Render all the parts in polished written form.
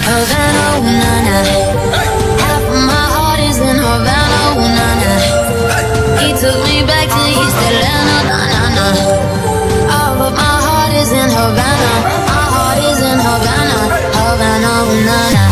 Havana, ooh, na, na. Half of my heart is in Havana, ooh, na, na. He took me back to East Atlanta, na, na, na. Oh, but my heart is in Havana. My heart is in Havana, Havana, ooh, na, na.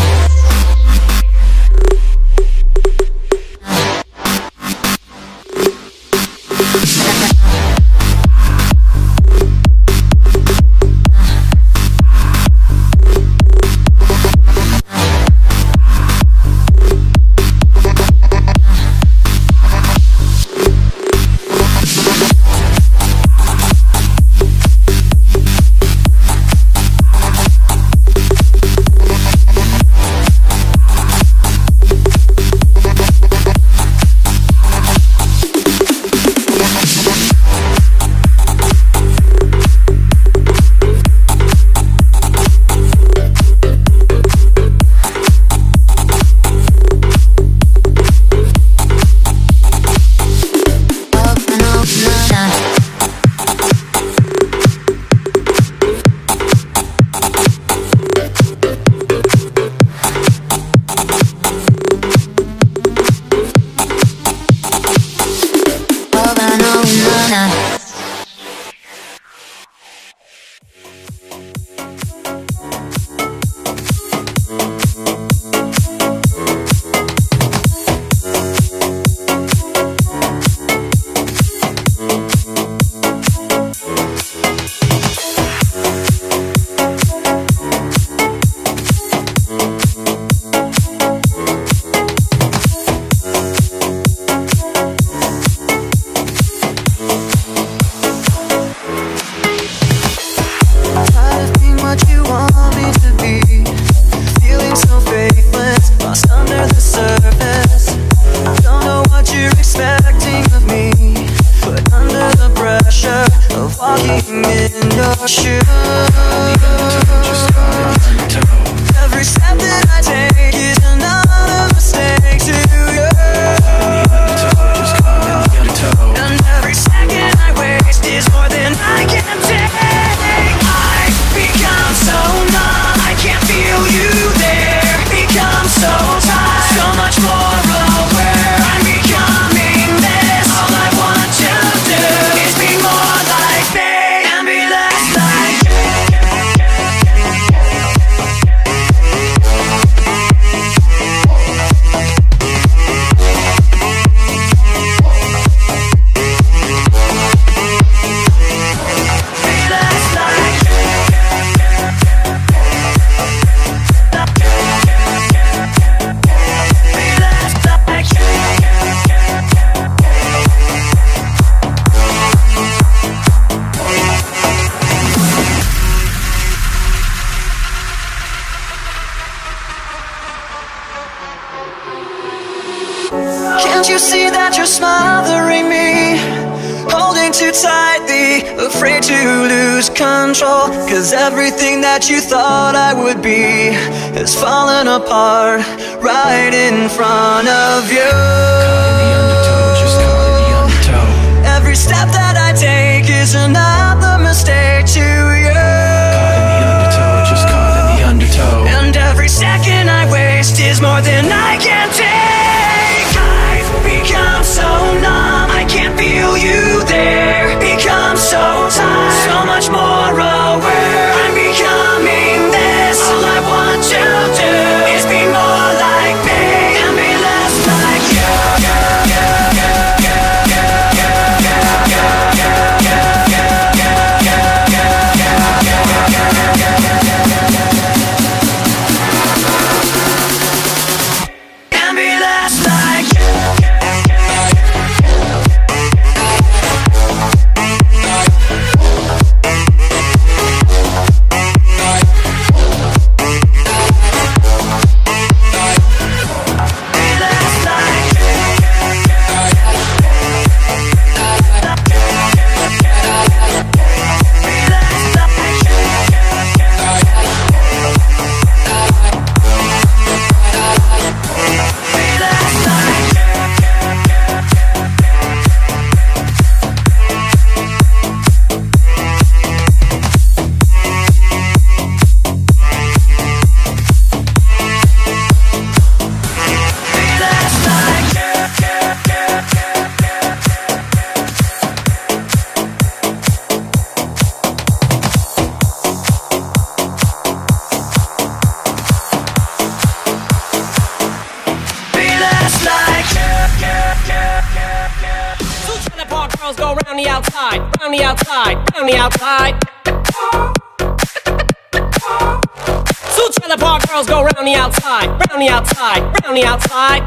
Can't you see that you're smothering me? Holding too tightly, afraid to lose control. Cause everything that you thought I would be has fallen apart right in front of you. Every step that I take is another mistake to you. And every second I waste is more than I can take. I've become so numb, I can't feel you there. Become so tired, so much more aware. I'm becoming this. All I want to do is be more like me and be less like you. And be girls go round the outside, round the outside, round the outside. Two trailer park girls go round the outside, round the outside, round the outside.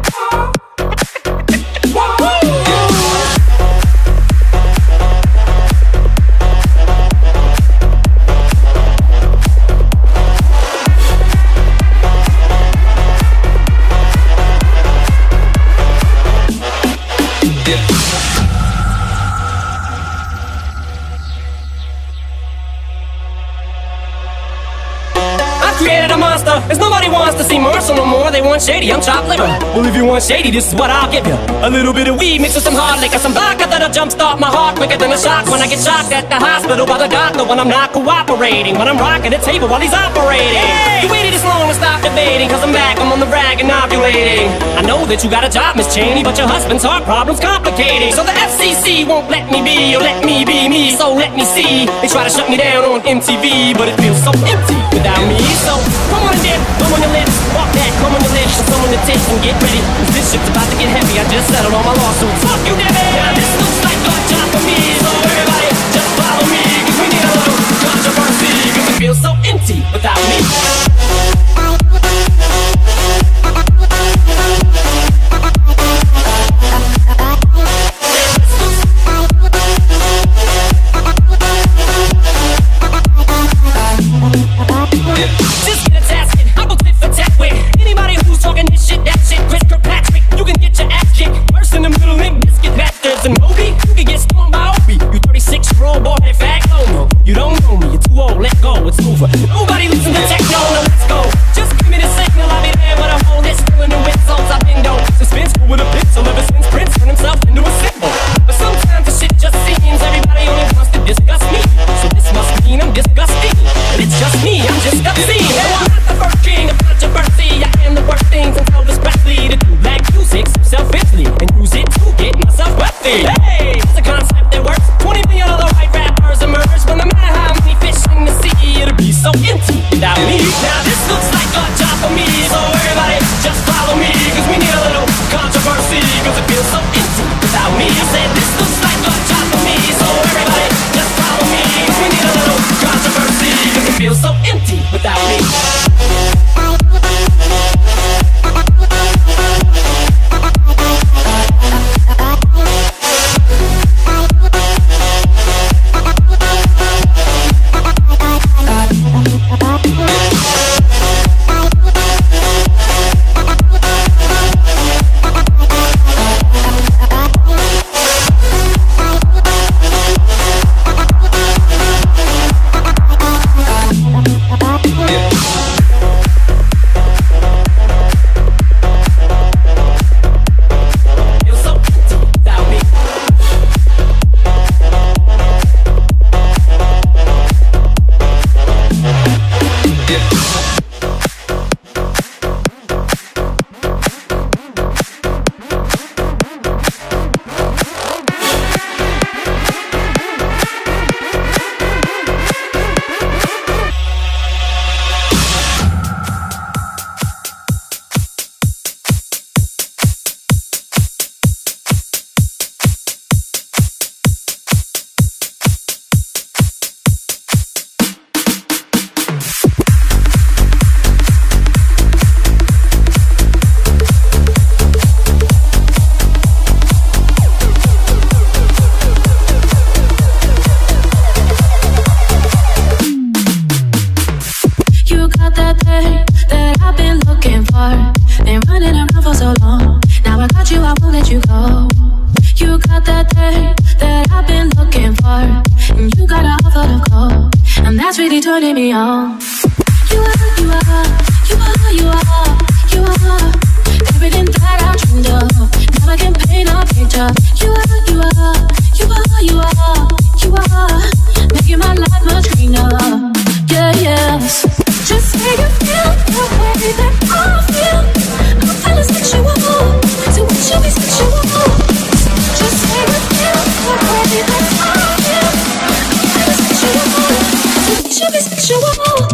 Created a monster, as nobody wants to see Marshall no more. They want shady, I'm chopped liver. Well, if you want shady, this is what I'll give you. A little bit of weed mixed with some hard liquor, some vodka that'll jumpstart my heart quicker than a shock when I get shocked at the hospital by the doctor when I'm not cooperating, when I'm rocking the table while he's operating. Hey! You waited this long to stop debating, cause I'm back, I'm on the rag and ovulating. I know that you got a job, Miss Cheney, but your husband's heart problem's complicating. So the FCC won't let me be, or let me be me, so let me see. They try to shut me down on MTV, but it feels so empty without me. So come on and dip, come on your lips, walk that, come on your lips, show someone the tips and get ready, cause this shit's about to get heavy. I just settled all my lawsuits. Fuck you, Debbie! Now this looks like a job for me, so everybody just follow me, cause we need a little controversy, cause it feels so empty without me. Just get a tasket, I'll go tit for tat with anybody who's talking this shit, that shit, Chris Kirkpatrick. You can get your ass kicked, worse in the middle, Limp Bizkit bastards. And Moby, you can get stormed by Opie. You 36-year-old boy, in fact, oh no, you don't know me, you're too old, let go, it's over. Nobody listen to techno, no, let's go. Just give me the signal, I'll be there with a whole list filling the insults. I've been dope, suspenseful with a pencil ever since Prince turned himself into a symbol. But sometimes the shit just seems everybody only wants to discuss me. So this must mean I'm disgusting, but it's just me, I'm just obscene. No, I'm not the first king of controversy. I am the worst things and tell this Presley to do black music so selfishly and use it to get myself wealthy. Hey, it's a concept that works. 20 million other white rappers emerge, but no matter how many fish in the sea, it'll be so empty without me. Now this looks like a job for me, so everybody just follow me, cause we need a little controversy, cause it feels so empty without me. I said this looks like a job for me, so everybody just follow me, cause we need a little controversy, cause it feels so empty without me. turning me on. You are everything that I dreamed of. Now I can paint a picture. You are making my life much greener. Yeah, yes. Just say you feel the way that I feel. I'm feeling sexual, so we should be sexual. Just say you feel the way that I feel. I'm feeling sexual, so we should be sexual.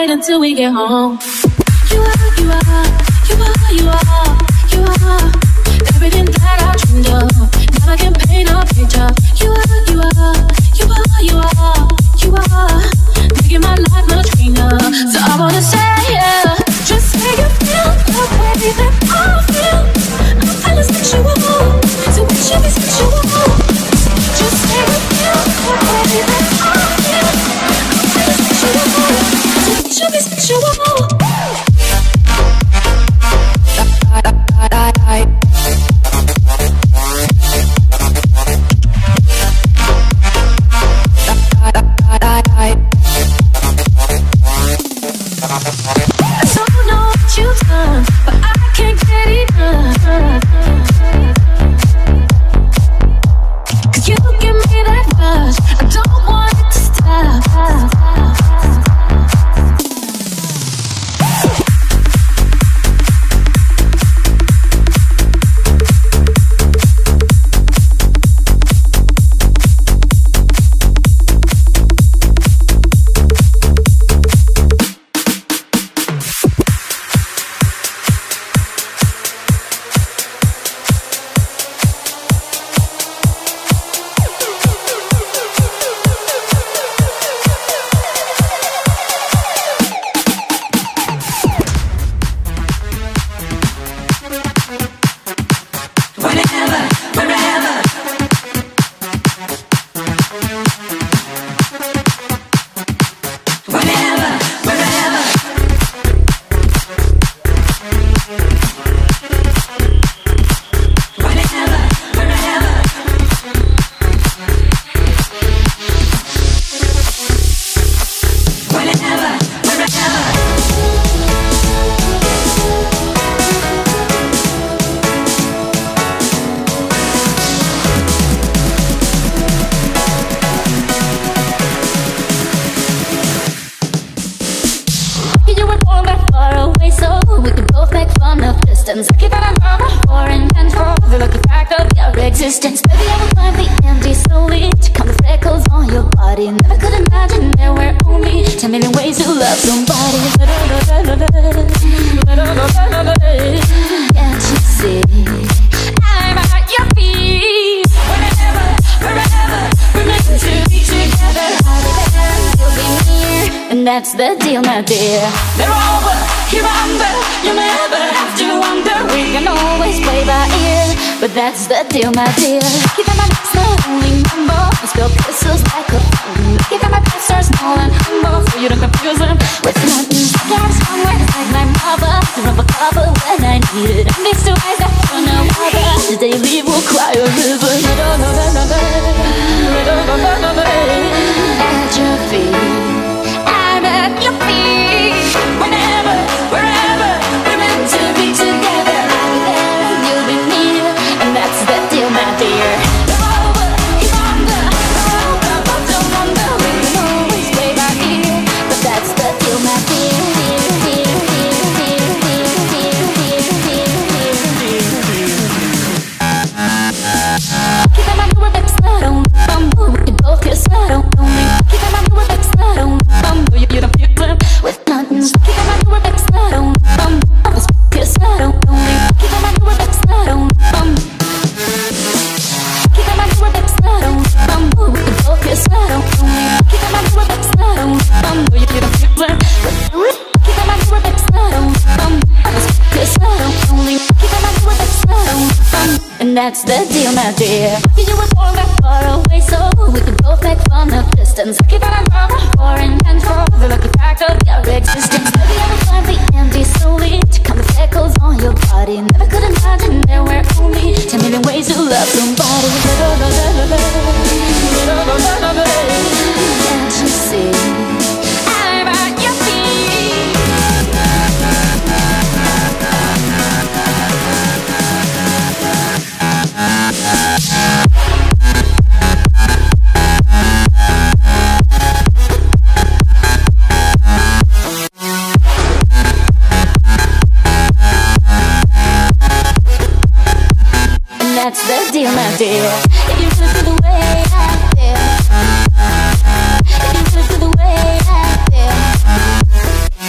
wait until we get home. You are, you are, you are, you are, you are everything that I dreamed of. Now I can paint a picture. You are, you are, you are, you are, you are making my life much greener. So I wanna say, yeah, just say you feel the way that I feel. I'm feeling sexual, so we should be sexual. Just say you feel the way that I feel. I'm feeling sexual, so we should be sexual. Existence. Baby, I will climb the empty slowly to count the freckles on your body. Never could imagine there were only 10 million ways to love somebody. Can't you see? I'm at your feet. Whenever, wherever, we're meant to be together. I'll be there, you'll be near, and that's the deal, my dear. They're over, you're under, you'll never have to wonder. We can always play by ear, but that's the deal, my dear. Keep on my next the only number. I spill kisses like a fountain. Keep on my past are small and humble, so you don't confuse them with nothing. Get somewhere like my mother, to rub a cover when I need it. And these two eyes that don't know whether the day leave will cry a river. At your feet, I'm at your feet. Whenever, wherever, we're meant to be together. I'll be there and you'll be near, and that's the deal, my dear. You're over, you're under, you're over, but don't wonder. We can always play by ear, but that's the deal, my dear. Keep on my new back, I don't bumble. We can both kiss, I don't only. Keep on my new back, I don't bumble. You don't feel them with nothing. Keep on my new back, I don't bumble. Kiss, I don't only. Keep on my new back, I don't bumble. Keep on my new back, I don't bumble. We can both kiss, I don't only. Keep on my new back, I don't bumble. You don't feel them with. Keep on my new back, I don't bumble. Kiss, I don't only. Keep on my new back, I don't bumble. And that's the deal, my dear. You were born that far away, so we could both make fun of distance. Keep on our foreign control, the lucky fact of your existence. Maybe I will find the empty slowly to count the freckles on your body. Never could imagine there were only 10 million ways to love somebody. Can't you see? I'm at your feet. That's the deal, my dear. If you feel the way I feel, if you feel the way I feel,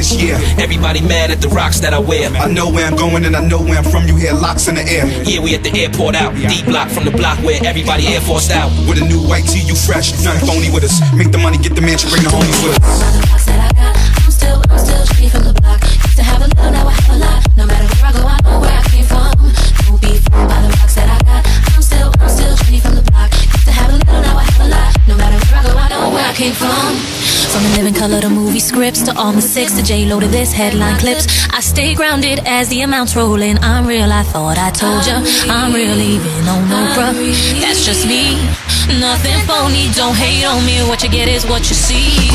this year. Everybody mad at the rocks that I wear. I know where I'm going and I know where I'm from. You hear locks in the air. Yeah, we at the airport out. D-block from the block where everybody Air Forced out. With a new white tee, you fresh, nothing phony with us. Make the money, get the mansion, bring the homies with us. By the rocks that I got, I'm still Jenny from the block. Used to have a little, now I have a lot. No matter where I go, I know where I came from. Don't be fooled by the rocks that I got. I'm still Jenny from the block. Used to have a little, now I have a lot. No matter where I go, I know where I came from. From the Living Color to movie scripts to all the 6 to J-Lo to this headline clips, I stay grounded as the amounts roll in. I'm real, I thought I told ya. I'm real even on Oprah. That's just me, nothing phony. Don't hate on me, what you get is what you see.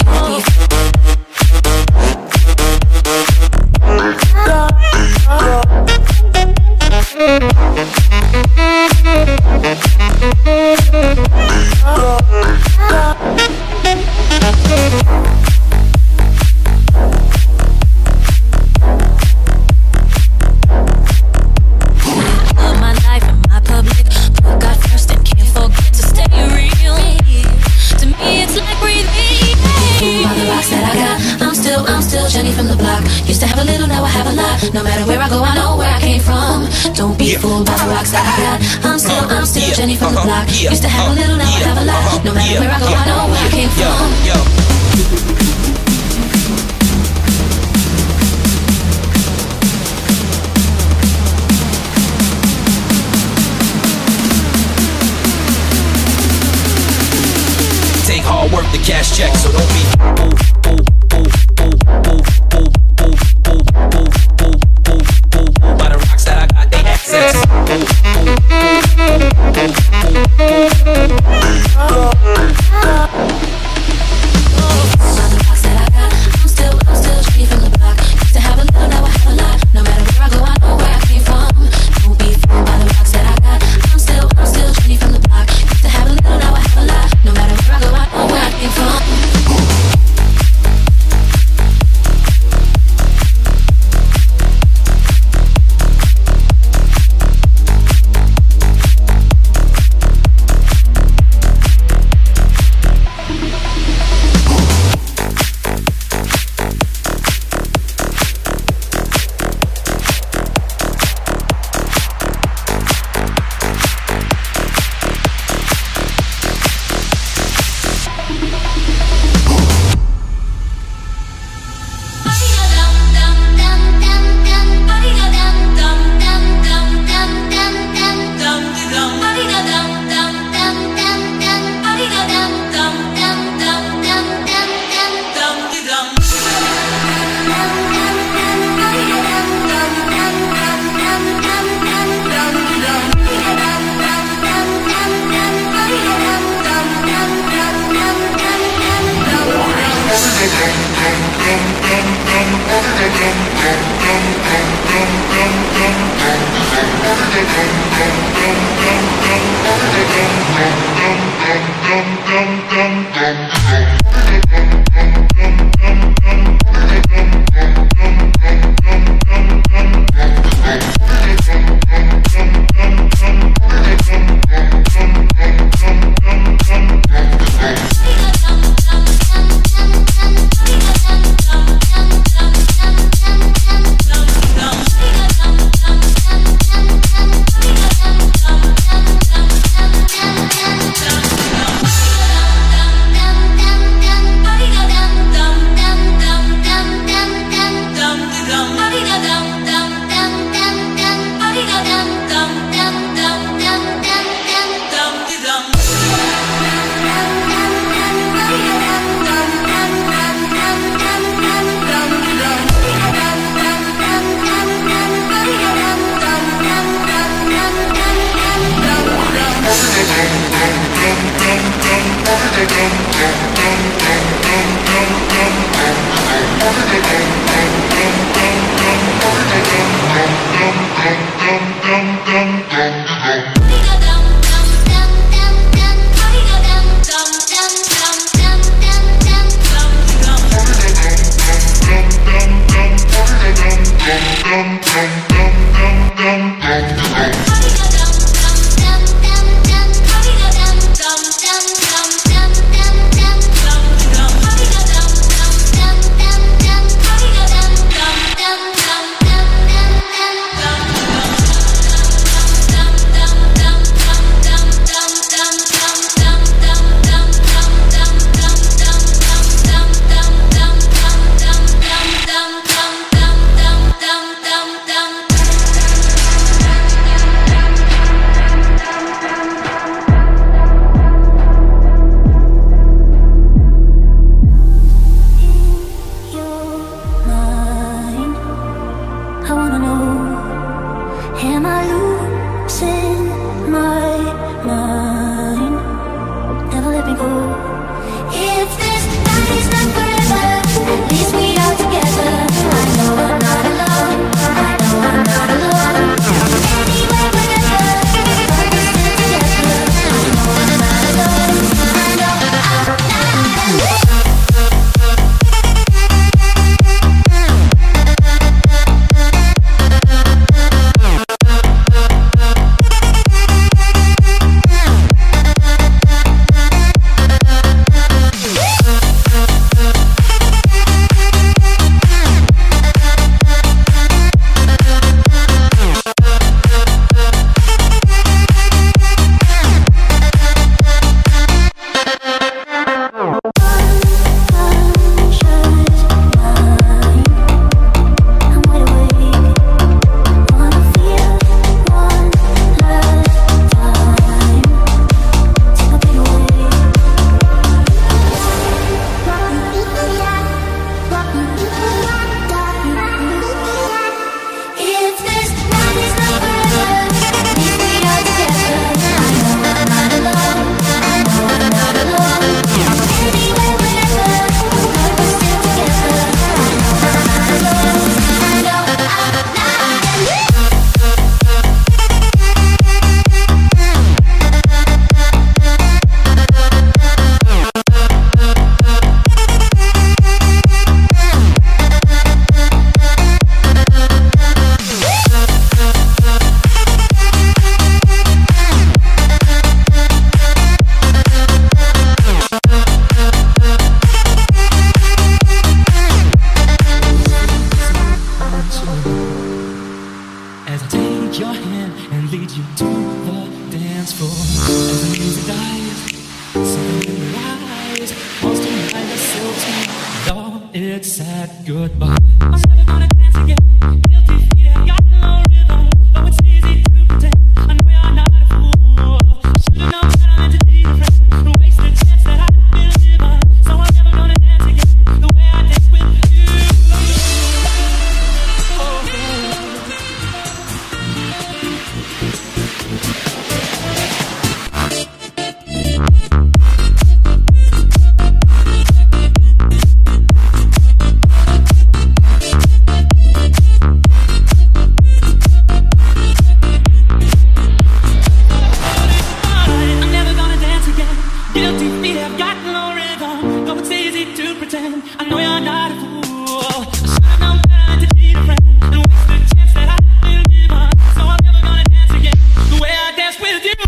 Jenny from the block. Used to have a little, now I have a lot. No matter where I go, I know where I came from. Don't be fooled by the rocks that I got. I'm still Jenny from the block. Used to have a little, now I have a lot. No matter where I go, I know where I came from. Take hard work to cash checks, so don't be by the rocks that I got, they access. to the dance floor. As the music dies, something in your eyes wants to hide the silty. Dog, it's sad goodbye. I'm never gonna dance again. Guilty feet have got no rhythm, though it's easy to pretend. I know you're not a fool. I should've known better than to be your friend and waste the chance that I've been given. So I'm never gonna dance again the way I dance with you. I know you're not a fool. I should've known better to be a friend and waste the chance that I've been given. So I'm never gonna dance again the way I dance with you.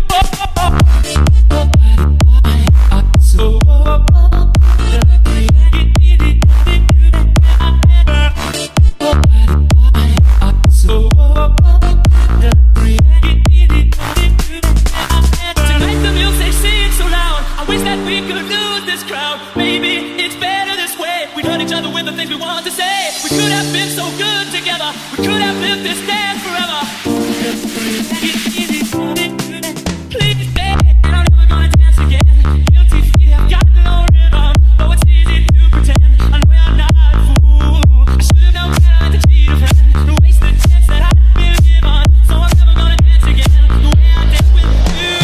Tonight the music sings so loud. I wish that we could lose this crowd. Maybe it's better this way. We hurt each other with the things we want to say. We could have been so good together. We could have lived this dance forever. Please stay. I'm never gonna dance again. Guilty feet have got no rhythm, though it's easy to pretend. I know you're not a fool. I should've known better to cheat a friend and waste the chance that I've been given. So I'm never gonna dance again the way I dance with you.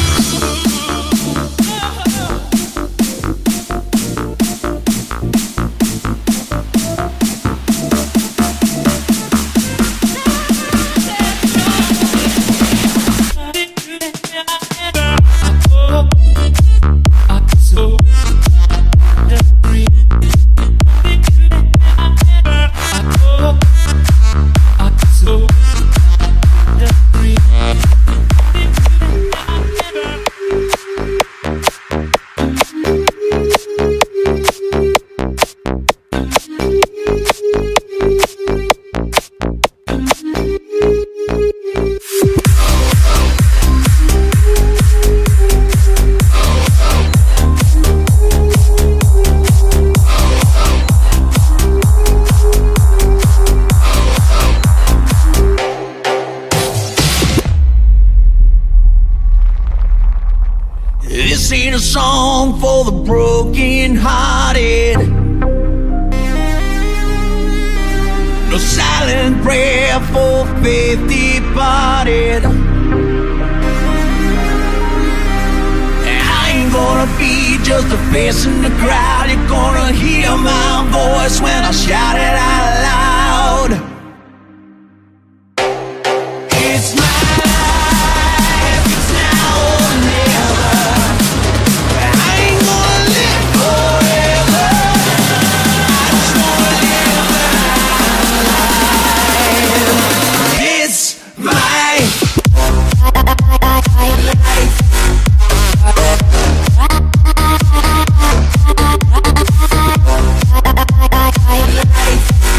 This ain't a song for the broken-hearted. No silent prayer for faith departed. I ain't gonna be just a face in the crowd. You're gonna hear my voice when I shout it out loud. It's my life, it's now or never. I ain't gonna live forever. I just wanna live my life. It's my life. Life.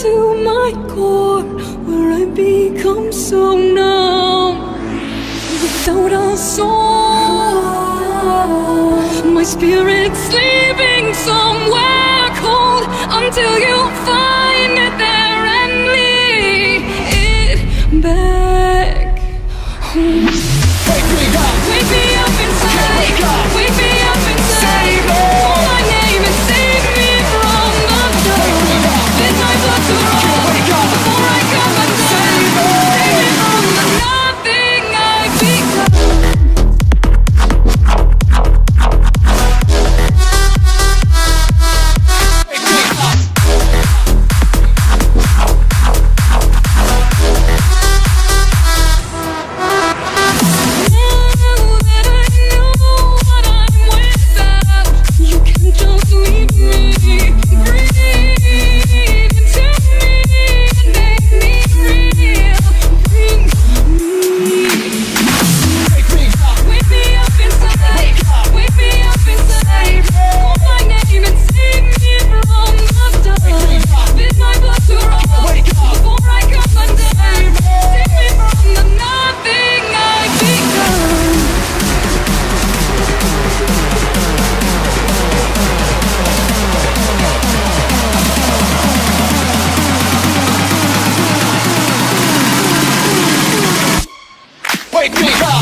to my core, where I become so numb. Without a soul, my spirit's sleeping somewhere cold, until you find it there and lead it back home. Wake me up inside, wake me up inside. Call my name and save me from the dark. Bid my blood to run before I come undone. Save me from the nothing I've become. Wake me up!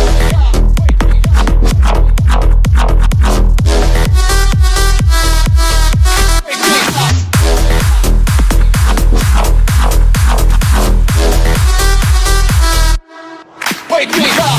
Wake me up!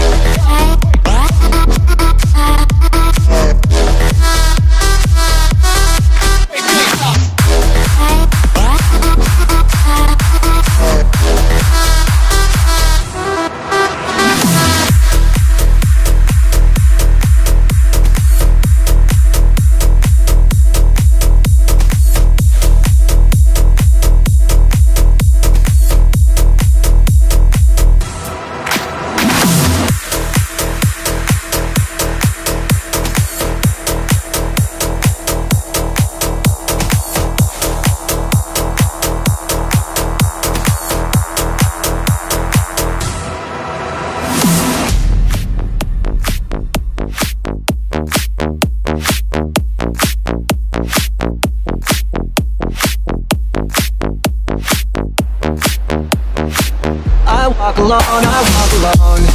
I walk alone, I walk alone.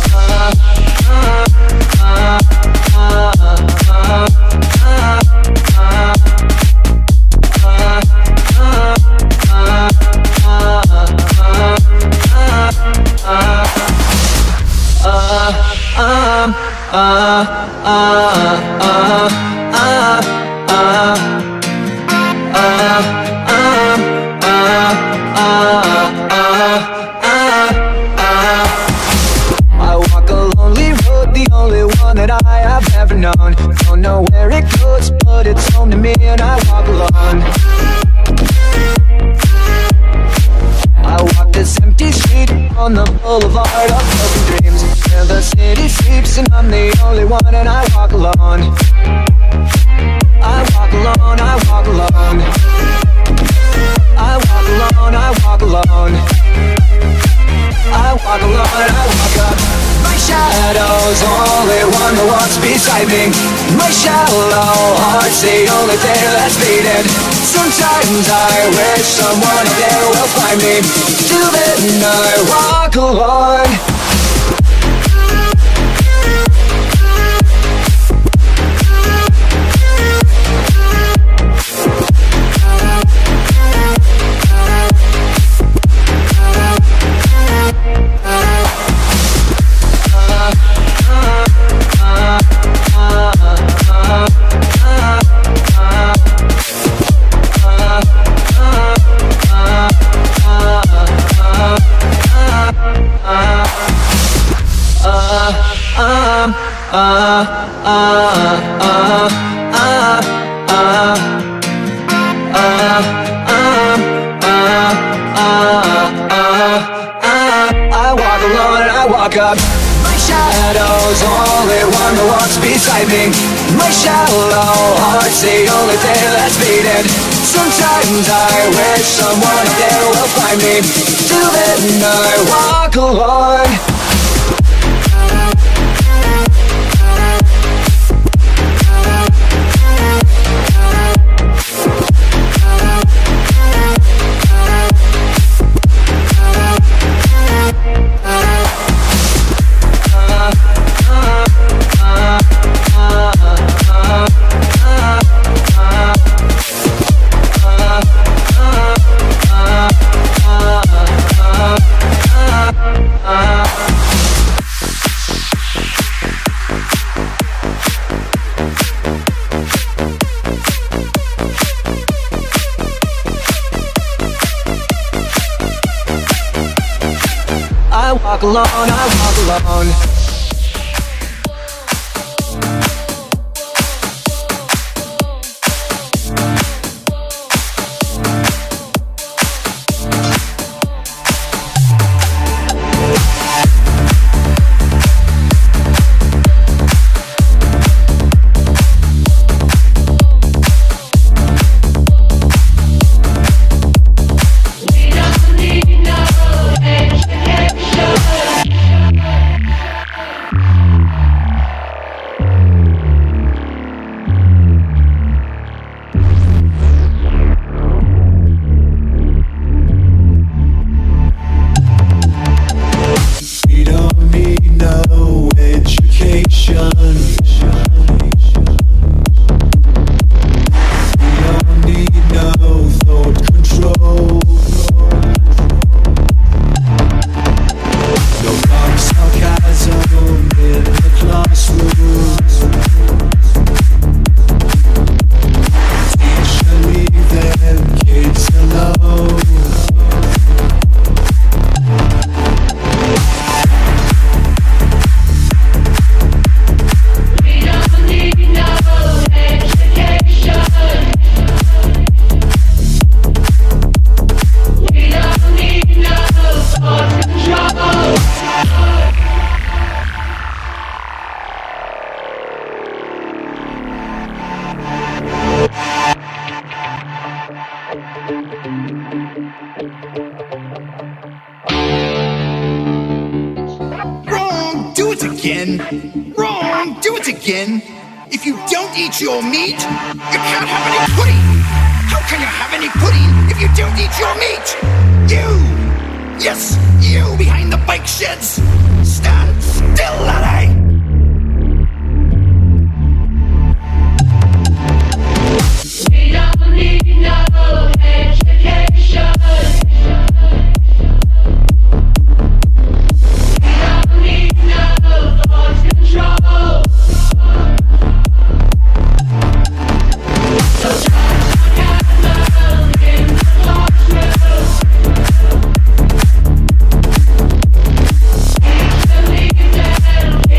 I walk a lonely road, the only one that I have ever known. Don't know where it goes, but it's home to me, and I walk alone. I walk this empty street on the boulevard of broken dreams, where the city sleeps and I'm the only one, and I walk alone. I walk alone, I walk alone. I walk alone, I walk alone. I walk alone, I walk up. My shadow's the only one that walks beside me. My shallow heart's the only thing that's beating. Sometimes I wish someone out there will find me. Till then I walk alone. I walk alone and I walk up. My shadows only wonder what's beside me. My shallow heart's the only thing that's beating. Sometimes I wish someone up there will find me. Till then I walk alone. I walk alone, I walk alone. Wrong! Do it again! If you don't eat your meat, you can't have any pudding! How can you have any pudding if you don't eat your meat? You! Yes, you behind the bike sheds! Stand still, laddie! We don't need no education. We don't need no thought control. So just like I learned in the classroom, each believed and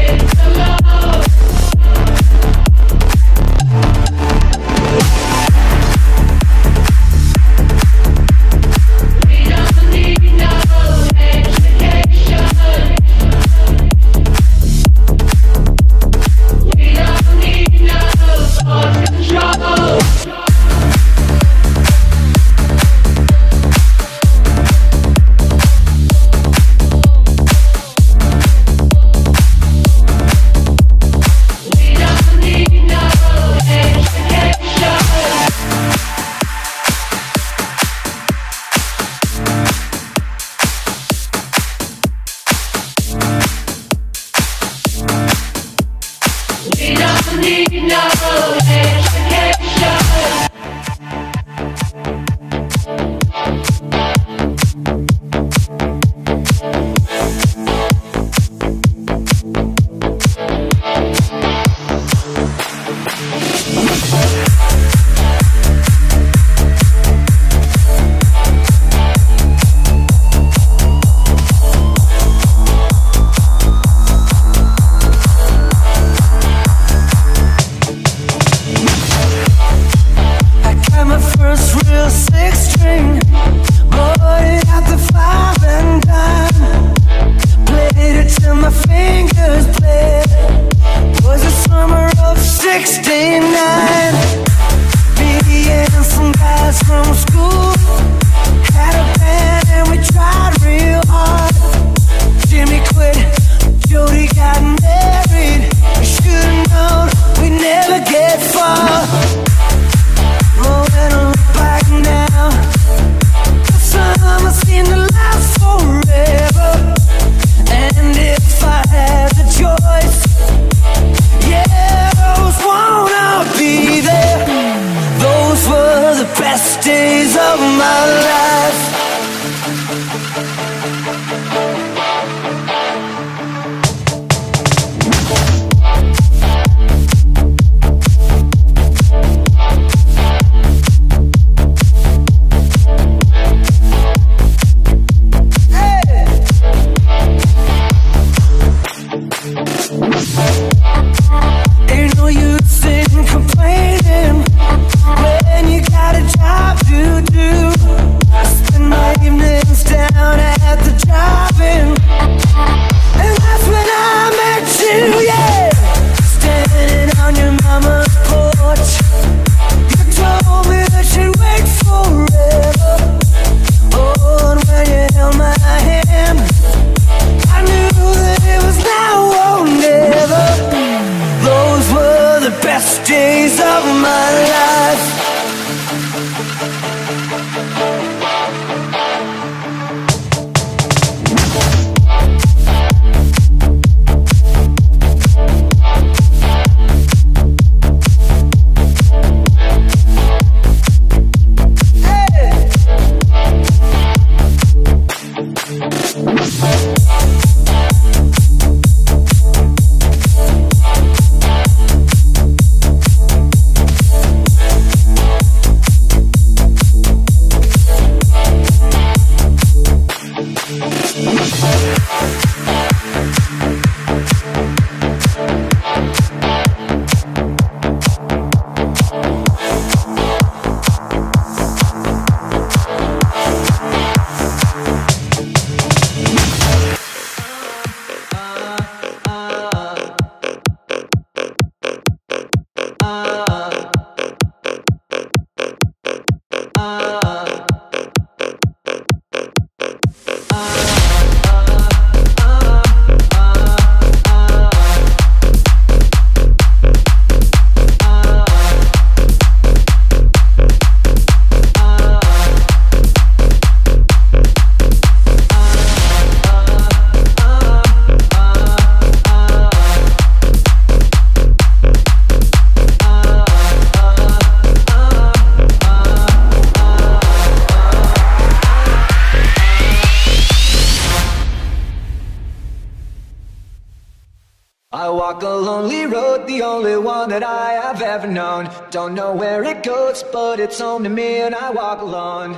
walk a lonely road, the only one that I have ever known. Don't know where it goes, but it's home to me, and I walk alone.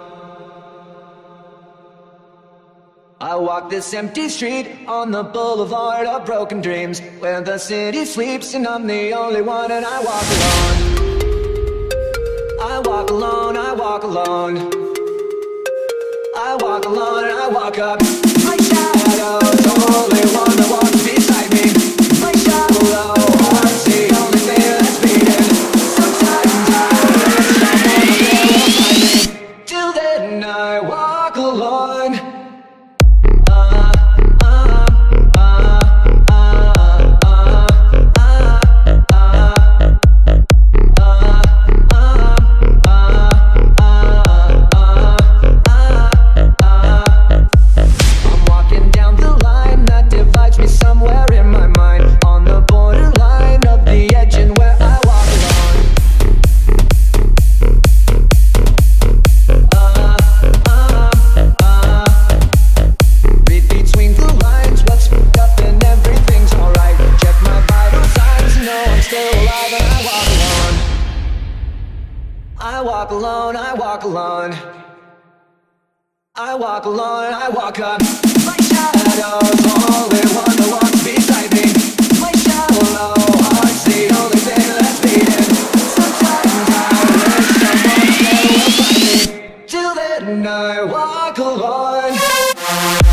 I walk this empty street on the boulevard of broken dreams, where the city sleeps and I'm the only one, and I walk alone. I walk alone, I walk alone. I walk alone and I walk up. My shadow's the only one that walks beside me. My shallow heart's the only thing that's beating. Sometimes I wish someone there will find me. Till then I walk alone. I walk alone, I walk alone. I walk alone, I walk up. My shadow's the only one that walks beside me. My shallow heart's the only thing that's beating. Sometimes I wish someone there will find me. Till then I walk alone.